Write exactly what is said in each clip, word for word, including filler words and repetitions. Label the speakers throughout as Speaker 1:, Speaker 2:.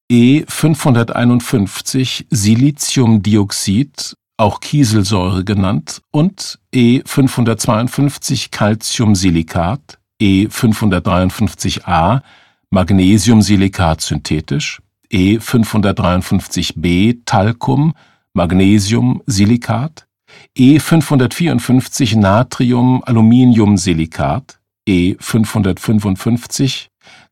Speaker 1: E fünfhunderteinundfünfzig Siliziumdioxid, auch Kieselsäure genannt, und E fünfhundertzweiundfünfzig Calciumsilikat, E fünfhundertdreiundfünfzig A Magnesiumsilikat synthetisch, E fünfhundertdreiundfünfzig B Talcum Magnesiumsilikat, E fünfhundertvierundfünfzig Natrium-Aluminiumsilikat, E fünfhundertfünfundfünfzig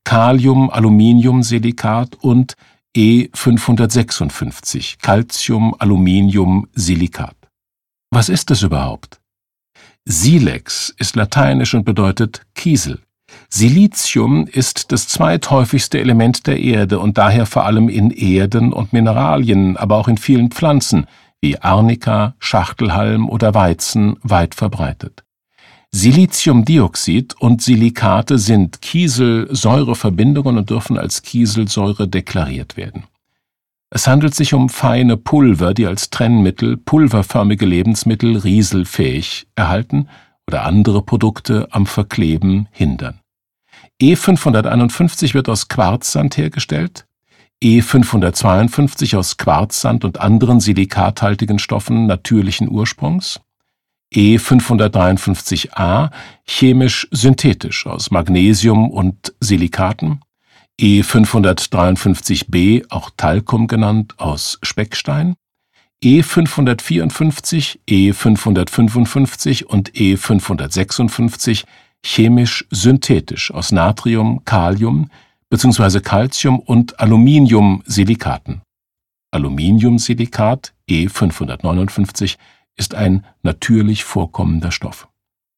Speaker 1: Kalium-Aluminiumsilikat und E fünfhundertsechsundfünfzig Calcium-Aluminiumsilikat. Was ist es überhaupt? Silex ist lateinisch und bedeutet Kiesel. Silizium ist das zweithäufigste Element der Erde und daher vor allem in Erden und Mineralien, aber auch in vielen Pflanzen wie Arnika, Schachtelhalm oder Weizen weit verbreitet. Siliziumdioxid und Silikate sind Kieselsäureverbindungen und dürfen als Kieselsäure deklariert werden. Es handelt sich um feine Pulver, die als Trennmittel pulverförmige Lebensmittel rieselfähig erhalten oder andere Produkte am Verkleben hindern. E fünfhunderteinundfünfzig wird aus Quarzsand hergestellt, E fünfhundertzweiundfünfzig aus Quarzsand und anderen silikathaltigen Stoffen natürlichen Ursprungs, E fünfhundertdreiundfünfzig A chemisch synthetisch aus Magnesium und Silikaten, E fünfhundertdreiundfünfzig B, auch Talcum genannt, aus Speckstein, E fünfhundertvierundfünfzig, E fünfhundertfünfundfünfzig und E fünfhundertsechsundfünfzig chemisch synthetisch aus Natrium, Kalium bzw. Calcium und Aluminiumsilikaten. Aluminiumsilikat E fünfhundertneunundfünfzig ist ein natürlich vorkommender Stoff.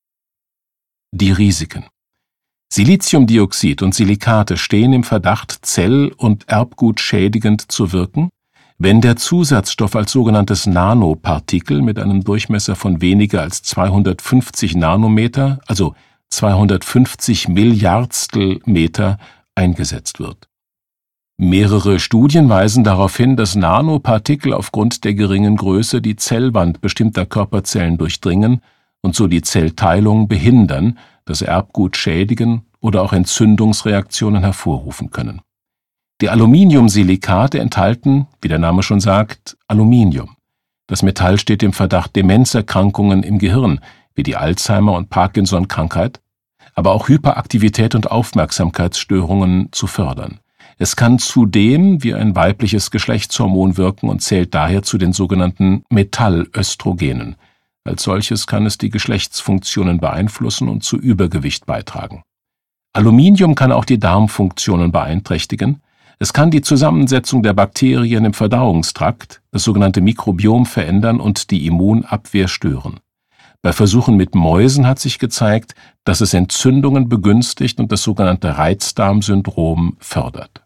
Speaker 1: Die Risiken. Siliziumdioxid und Silikate stehen im Verdacht, zell- und erbgutschädigend zu wirken, wenn der Zusatzstoff als sogenanntes Nanopartikel mit einem Durchmesser von weniger als zweihundertfünfzig Nanometer, also zweihundertfünfzig Milliardstel Meter, eingesetzt wird. Mehrere Studien weisen darauf hin, dass Nanopartikel aufgrund der geringen Größe die Zellwand bestimmter Körperzellen durchdringen und so die Zellteilung behindern, das Erbgut schädigen oder auch Entzündungsreaktionen hervorrufen können. Die Aluminiumsilikate enthalten, wie der Name schon sagt, Aluminium. Das Metall steht im Verdacht, Demenzerkrankungen im Gehirn, wie die Alzheimer- und Parkinson-Krankheit, aber auch Hyperaktivität und Aufmerksamkeitsstörungen zu fördern. Es kann zudem wie ein weibliches Geschlechtshormon wirken und zählt daher zu den sogenannten Metallöstrogenen. Als solches kann es die Geschlechtsfunktionen beeinflussen und zu Übergewicht beitragen. Aluminium kann auch die Darmfunktionen beeinträchtigen. Es kann die Zusammensetzung der Bakterien im Verdauungstrakt, das sogenannte Mikrobiom, verändern und die Immunabwehr stören. Bei Versuchen mit Mäusen hat sich gezeigt, dass es Entzündungen begünstigt und das sogenannte Reizdarmsyndrom fördert.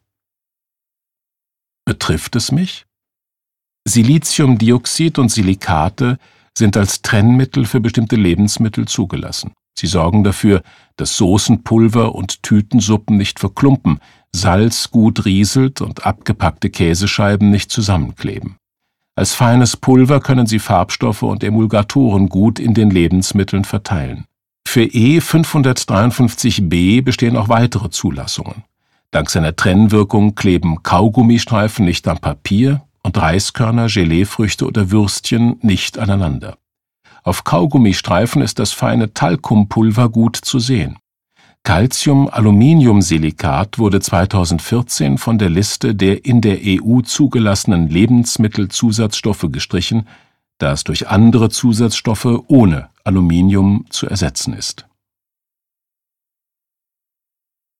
Speaker 1: Betrifft es mich? Siliziumdioxid und Silikate sind als Trennmittel für bestimmte Lebensmittel zugelassen. Sie sorgen dafür, dass Soßenpulver und Tütensuppen nicht verklumpen, Salz gut rieselt und abgepackte Käsescheiben nicht zusammenkleben. Als feines Pulver können sie Farbstoffe und Emulgatoren gut in den Lebensmitteln verteilen. Für E fünfhundertdreiundfünfzig B bestehen auch weitere Zulassungen. Dank seiner Trennwirkung kleben Kaugummistreifen nicht am Papier und Reiskörner, Geleefrüchte oder Würstchen nicht aneinander. Auf Kaugummistreifen ist das feine Talcumpulver gut zu sehen. Calcium-Aluminiumsilikat wurde zweitausendvierzehn von der Liste der in der E U zugelassenen Lebensmittelzusatzstoffe gestrichen, da es durch andere Zusatzstoffe ohne Aluminium zu ersetzen ist.